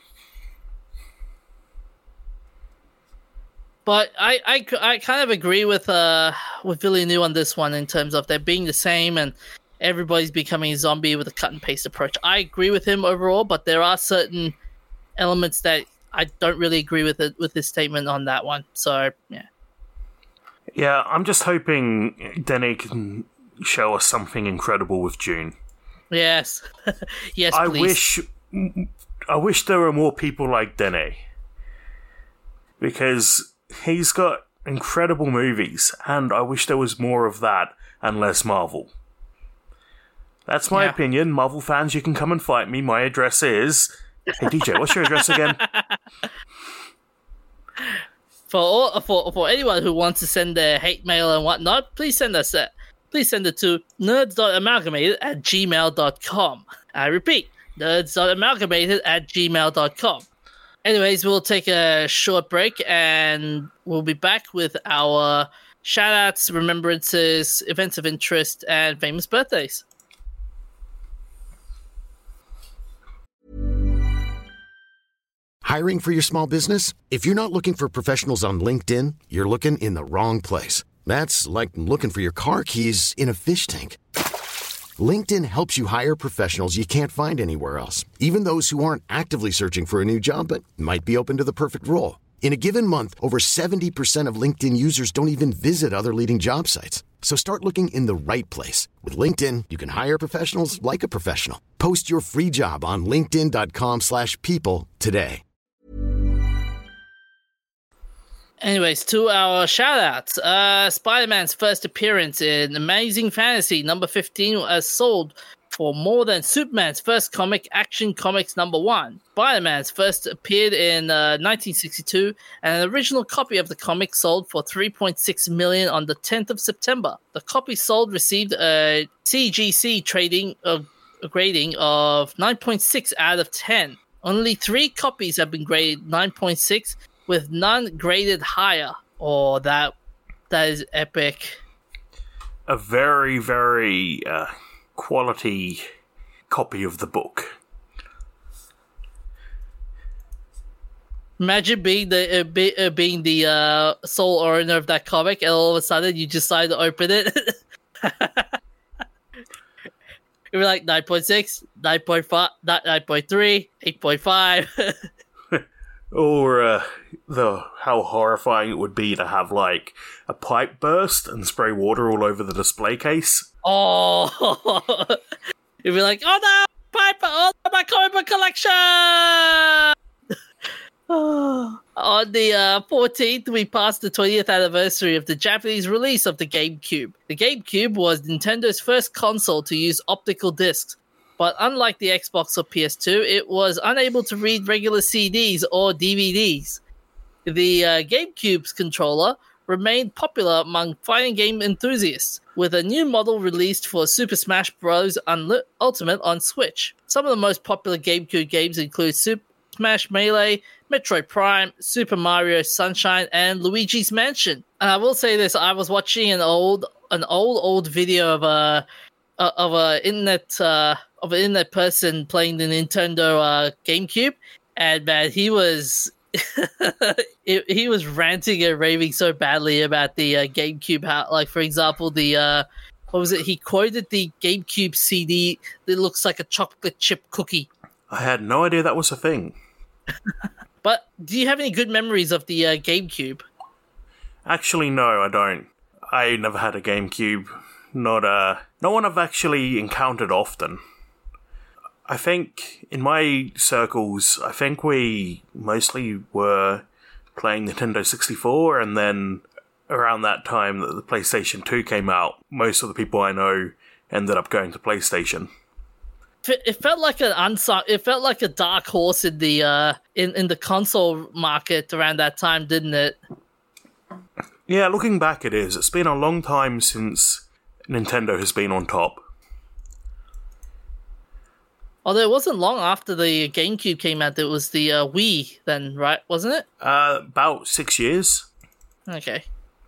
But I kind of agree with Villeneuve on this one in terms of there being the same and everybody's becoming a zombie with a cut and paste approach. I agree with him overall, but there are certain elements that I don't really agree with his statement on that one. So, yeah. Yeah, I'm just hoping Denis can show us something incredible with Dune. Yes. Yes, please. I wish there were more people like Denis. Because he's got incredible movies, and I wish there was more of that and less Marvel. That's my opinion. Marvel fans, you can come and fight me. My address is... Hey, DJ, what's your address again? For anyone who wants to send their hate mail and whatnot, please send it to nerds.amalgamated@gmail.com. I repeat, nerds.amalgamated@gmail.com. Anyways, we'll take a short break and we'll be back with our shoutouts, remembrances, events of interest, and famous birthdays. Hiring for your small business? If you're not looking for professionals on LinkedIn, you're looking in the wrong place. That's like looking for your car keys in a fish tank. LinkedIn helps you hire professionals you can't find anywhere else, even those who aren't actively searching for a new job but might be open to the perfect role. In a given month, over 70% of LinkedIn users don't even visit other leading job sites. So start looking in the right place. With LinkedIn, you can hire professionals like a professional. Post your free job on linkedin.com/people today. Anyways, to our shoutouts. Spider-Man's first appearance in Amazing Fantasy number 15 was sold for more than Superman's first comic, Action Comics number 1. Spider-Man's first appeared in 1962, and an original copy of the comic sold for $3.6 million on the 10th of September. The copy sold received a CGC grading of 9.6 out of 10. Only 3 copies have been graded 9.6, with none graded higher. Oh, that is epic. A very, very quality copy of the book. Imagine being the sole owner of that comic, and all of a sudden you decide to open it. You're like 9.6, 9.5, 9.3, 8.5. Or how horrifying it would be to have like a pipe burst and spray water all over the display case. Oh, you'd be like, oh no, pipe! Oh, my comic book collection! On the 14th, we passed the 20th anniversary of the Japanese release of the GameCube. The GameCube was Nintendo's first console to use optical discs. But unlike the Xbox or PS2, it was unable to read regular CDs or DVDs. The GameCube's controller remained popular among fighting game enthusiasts, with a new model released for Super Smash Bros. Ultimate on Switch. Some of the most popular GameCube games include Super Smash Melee, Metroid Prime, Super Mario Sunshine, and Luigi's Mansion. And I will say this: I was watching an old video of an internet person playing the Nintendo GameCube, and man, he was he was ranting and raving so badly about the GameCube. How, like, for example, the what was it? He quoted the GameCube CD that looks like a chocolate chip cookie. I had no idea that was a thing. But do you have any good memories of the GameCube? Actually, no, I don't. I never had a GameCube. Not one I've actually encountered often. I think in my circles, I think we mostly were playing Nintendo 64, and then around that time that the PlayStation 2 came out, most of the people I know ended up going to PlayStation. It felt like It felt like a dark horse in the in the console market around that time, didn't it? Yeah, looking back, it is. It's been a long time since Nintendo has been on top. Although it wasn't long after the GameCube came out, it was the Wii then, right? Wasn't it? About 6 years. Okay.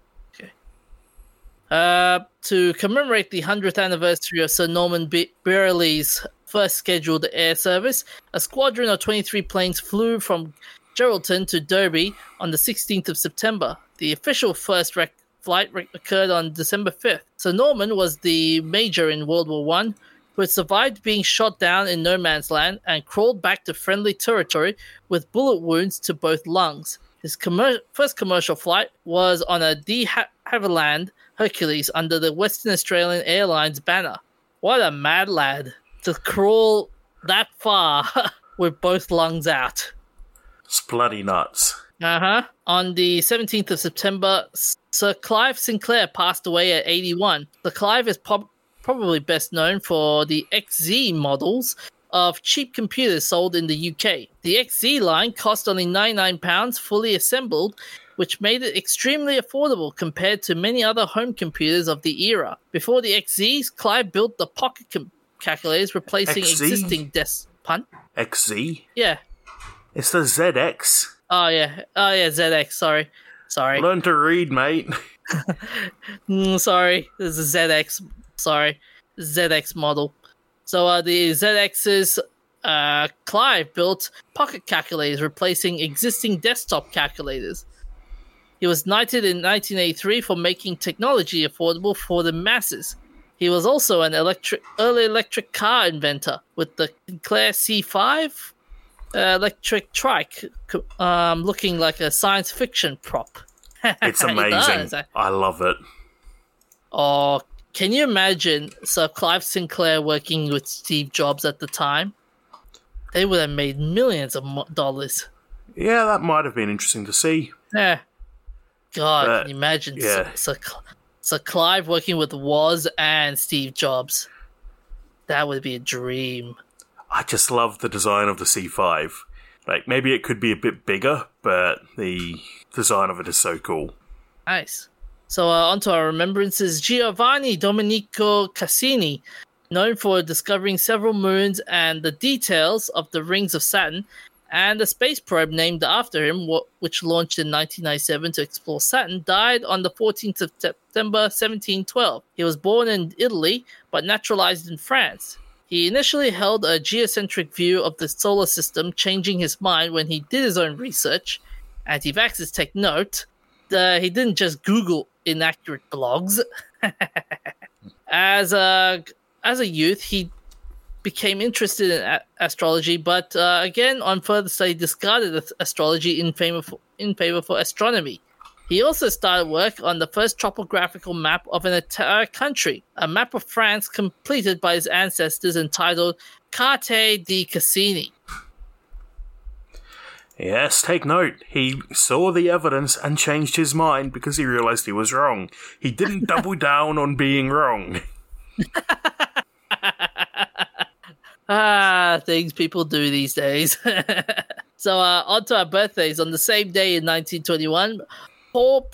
To commemorate the 100th anniversary of Sir Norman Brearley's first scheduled air service, a squadron of 23 planes flew from Geraldton to Derby on the 16th of September. The official first flight occurred on December 5th. Sir Norman was the major in World War I who had survived being shot down in no man's land and crawled back to friendly territory with bullet wounds to both lungs. His first commercial flight was on a de Havilland Hercules under the Western Australian Airlines banner. What a mad lad to crawl that far with both lungs out. It's bloody nuts. On the 17th of September, Sir Clive Sinclair passed away at 81. Sir Clive is probably best known for the XZ models of cheap computers sold in the UK. The XZ line cost only £99 fully assembled, which made it extremely affordable compared to many other home computers of the era. Before the XZs, Clive built the pocket calculators replacing existing desk... Pun? XZ? Yeah. It's the ZX. Oh, yeah, ZX, sorry. Learn to read, mate. Sorry, this is a ZX, ZX model. So the ZX's Clive built pocket calculators replacing existing desktop calculators. He was knighted in 1983 for making technology affordable for the masses. He was also an early electric car inventor with the Sinclair C5 electric trike, looking like a science fiction prop. It's amazing. I love it. Oh, can you imagine Sir Clive Sinclair working with Steve Jobs at the time? They would have made millions of dollars. Yeah, that might have been interesting to see. Yeah. God, can you imagine Sir Clive working with Woz and Steve Jobs? That would be a dream. I just love the design of the C5. Like, maybe it could be a bit bigger, but the design of it is so cool. Nice. So on to our remembrances. Giovanni Domenico Cassini, known for discovering several moons and the details of the rings of Saturn, and a space probe named after him, which launched in 1997 to explore Saturn, died on the 14th of September 1712. He was born in Italy, but naturalized in France. He initially held a geocentric view of the solar system, changing his mind when he did his own research. Anti-vaxxers take note. He didn't just Google inaccurate blogs. As a youth, he became interested in astrology, but again, on further study, discarded astrology in favor for astronomy. He also started work on the first topographical map of an entire country, a map of France completed by his ancestors entitled Carte di Cassini. Yes, take note. He saw the evidence and changed his mind because he realized he was wrong. He didn't double down on being wrong. Things people do these days. So, on to our birthdays. On the same day in 1921, Paul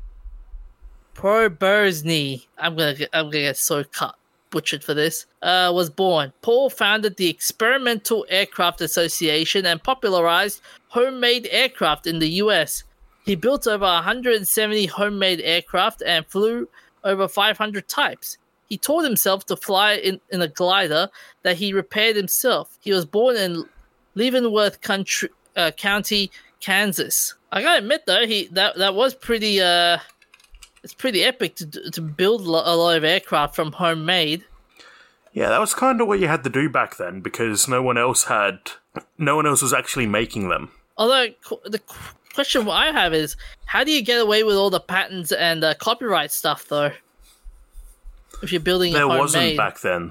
Przeworski, I'm gonna get so butchered for this, was born. Paul founded the Experimental Aircraft Association and popularized homemade aircraft in the US. He built over 170 homemade aircraft and flew over 500 types. He taught himself to fly in a glider that he repaired himself. He was born in Leavenworth County, Kansas. I gotta admit though, that was pretty it's pretty epic to build a lot of aircraft from homemade. Yeah, that was kind of what you had to do back then because no one else was actually making them. Although the question I have is, how do you get away with all the patents and copyright stuff though? If you're building a homemade. There wasn't back then.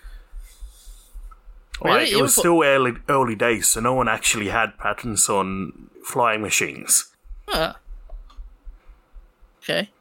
Really? Like, it was still early days, so no one actually had patents on flying machines. Huh. Okay.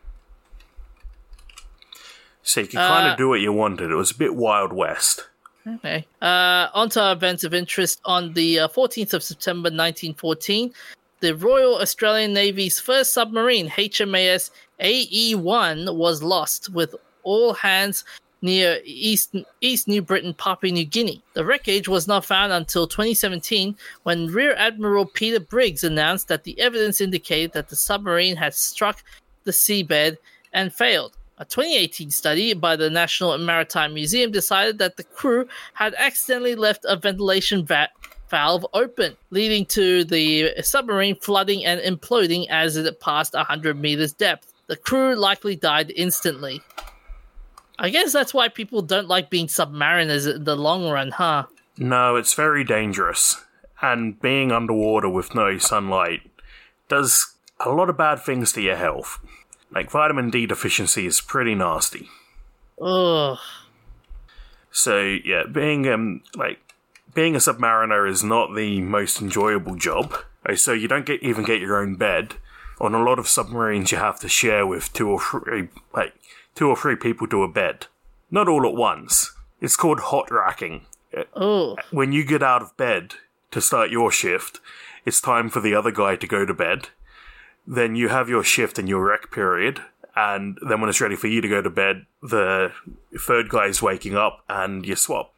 So you could kind of do what you wanted. It was a bit Wild West. Okay. On to our events of interest. On the 14th of September 1914, the Royal Australian Navy's first submarine, HMAS AE-1, was lost with all hands near East New Britain, Papua New Guinea. The wreckage was not found until 2017 when Rear Admiral Peter Briggs announced that the evidence indicated that the submarine had struck the seabed and failed. A 2018 study by the National Maritime Museum decided that the crew had accidentally left a ventilation valve open, leading to the submarine flooding and imploding as it passed 100 meters depth. the crew likely died instantly. I guess that's why people don't like being submariners in the long run, huh? No, it's very dangerous. And being underwater with no sunlight does a lot of bad things to your health. Like, vitamin D deficiency is pretty nasty. Ugh. So, yeah, being a submariner is not the most enjoyable job. So you don't even get your own bed. On a lot of submarines, you have to share with two or three people to a bed. Not all at once. It's called hot racking. Oh. When you get out of bed to start your shift, it's time for the other guy to go to bed. Then you have your shift and your rec period, and then when it's ready for you to go to bed, the third guy is waking up, and you swap.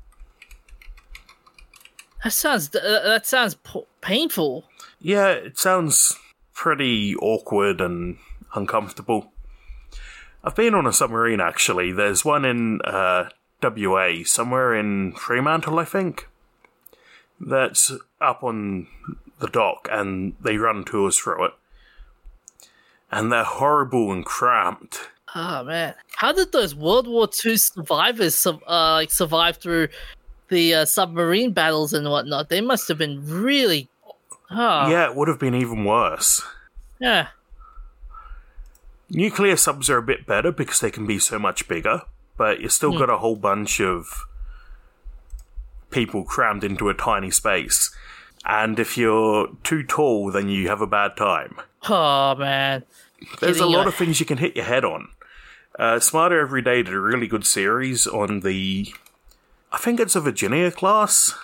That sounds painful. Yeah, it sounds pretty awkward and uncomfortable. I've been on a submarine, actually. There's one in WA, somewhere in Fremantle, I think. That's up on the dock, and they run tours through it. And they're horrible and cramped. Oh, man. How did those World War II survivors survive through the submarine battles and whatnot? They must have been really... Oh. Yeah, it would have been even worse. Yeah. Nuclear subs are a bit better because they can be so much bigger, but you still got a whole bunch of people crammed into a tiny space. And if you're too tall, then you have a bad time. Oh, man. There's a lot of things you can hit your head on. Smarter Every Day did a really good series on the... I think it's a Virginia class?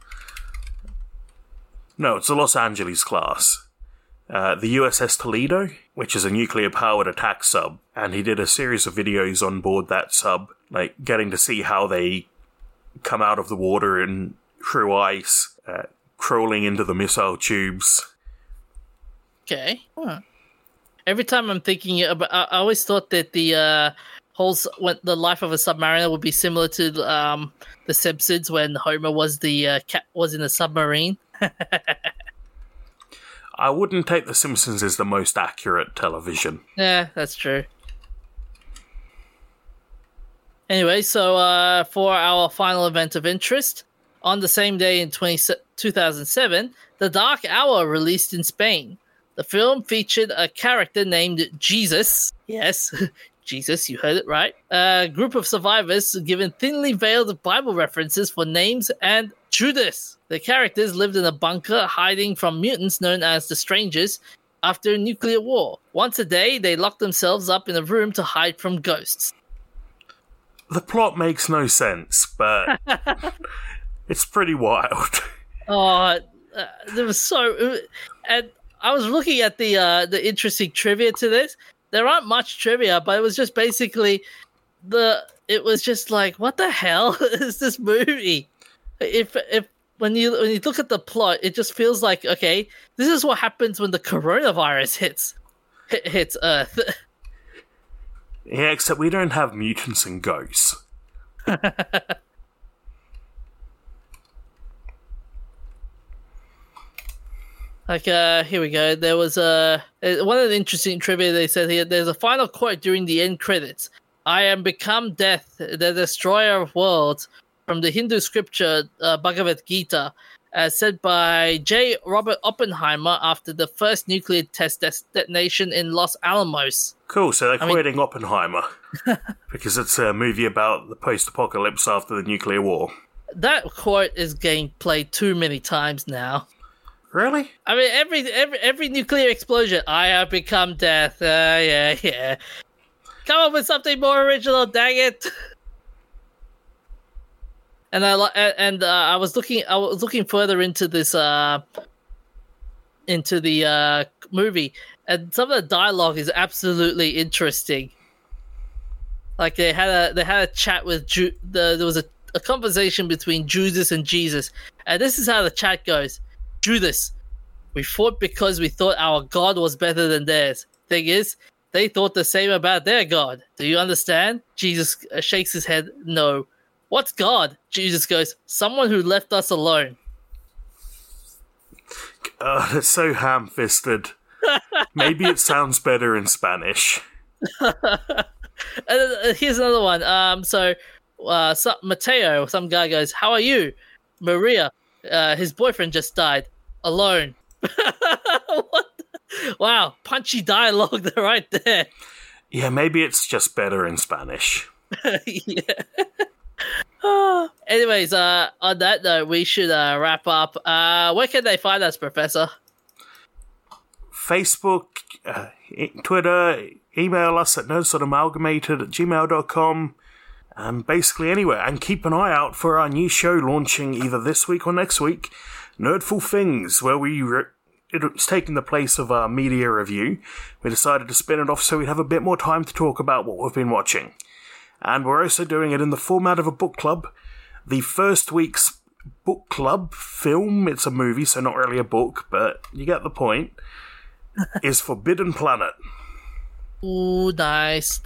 No, it's a Los Angeles class. The USS Toledo, which is a nuclear-powered attack sub, and he did a series of videos on board that sub, like getting to see how they come out of the water and through ice, crawling into the missile tubes. Okay. Huh. Every time I'm thinking about, I always thought that the the life of a submariner would be similar to The Simpsons when Homer was was in a submarine. I wouldn't take The Simpsons as the most accurate television. Yeah, that's true. Anyway, so for our final event of interest, on the same day in 2007, The Dark Hour released in Spain. The film featured a character named Jesus. Yes, Jesus, you heard it right. A group of survivors given thinly veiled Bible references for names and Judas. The characters lived in a bunker hiding from mutants known as the Strangers after a nuclear war. Once a day, they locked themselves up in a room to hide from ghosts. The plot makes no sense, but it's pretty wild. Oh, there was so... And I was looking at the interesting trivia to this. There aren't much trivia, but it was just basically it was just like, what the hell is this movie? If when you look at the plot, it just feels like, okay, this is what happens when the coronavirus hits Earth. Yeah, except we don't have mutants and ghosts. Like, here we go. There was one of the interesting trivia they said here. There's a final quote during the end credits. "I am become death, the destroyer of worlds," from the Hindu scripture Bhagavad Gita, said by J. Robert Oppenheimer after the first nuclear test detonation in Los Alamos. Cool, so they're quoting Oppenheimer because it's a movie about the post-apocalypse after the nuclear war. That quote is getting played too many times now. Really? I mean, every nuclear explosion, "I have become death." Yeah. Come up with something more original, dang it! And I was looking further into this into the movie, and some of the dialogue is absolutely interesting. Like they had a chat with there was a conversation between Judas and Jesus, and this is how the chat goes. "Judas, we fought because we thought our God was better than theirs. Thing is, they thought the same about their God. Do you understand?" Jesus shakes his head. "No." "What's God?" Jesus goes, "Someone who left us alone." That's so ham-fisted. Maybe it sounds better in Spanish. Here's another one. Mateo, some guy goes, "How are you?" Maria, his boyfriend just died. Alone. What? Wow, punchy dialogue right there. Yeah, maybe it's just better in Spanish. Yeah. Anyways, on that note, we should wrap up. Where can they find us, Professor? Facebook, Twitter, email us at nerdsotamalgamated@gmail.com, and basically anywhere. And keep an eye out for our new show launching either this week or next week, Nerdful Things, where it's taking the place of our media review. We decided to spin it off so we'd have a bit more time to talk about what we've been watching. And we're also doing it in the format of a book club. The first week's book club film, it's a movie, so not really a book, but you get the point, is Forbidden Planet. Ooh, nice.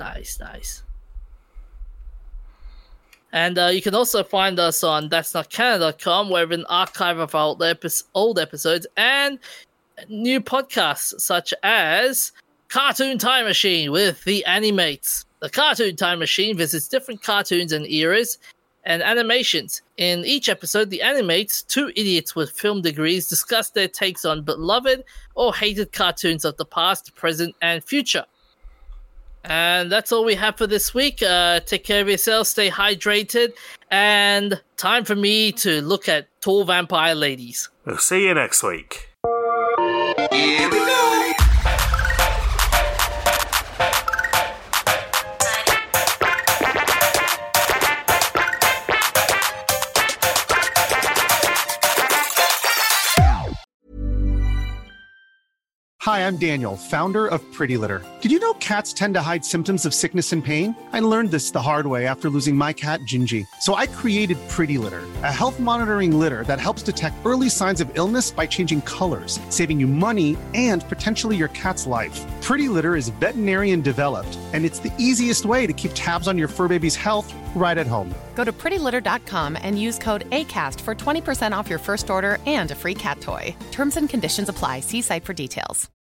And you can also find us on that'snotcanon.com, where we have an archive of our old episodes and new podcasts, such as Cartoon Time Machine with the Animates. The Cartoon Time Machine visits different cartoons and eras and animations. In each episode, the Animates, two idiots with film degrees, discuss their takes on beloved or hated cartoons of the past, present, and future. And that's all we have for this week. Take care of yourselves, stay hydrated, and time for me to look at tall vampire ladies. We'll see you next week. Here we go. Hi, I'm Daniel, founder of Pretty Litter. Did you know cats tend to hide symptoms of sickness and pain? I learned this the hard way after losing my cat, Gingy. So I created Pretty Litter, a health monitoring litter that helps detect early signs of illness by changing colors, saving you money and potentially your cat's life. Pretty Litter is veterinarian developed, and it's the easiest way to keep tabs on your fur baby's health right at home. Go to prettylitter.com and use code ACAST for 20% off your first order and a free cat toy. Terms and conditions apply. See site for details.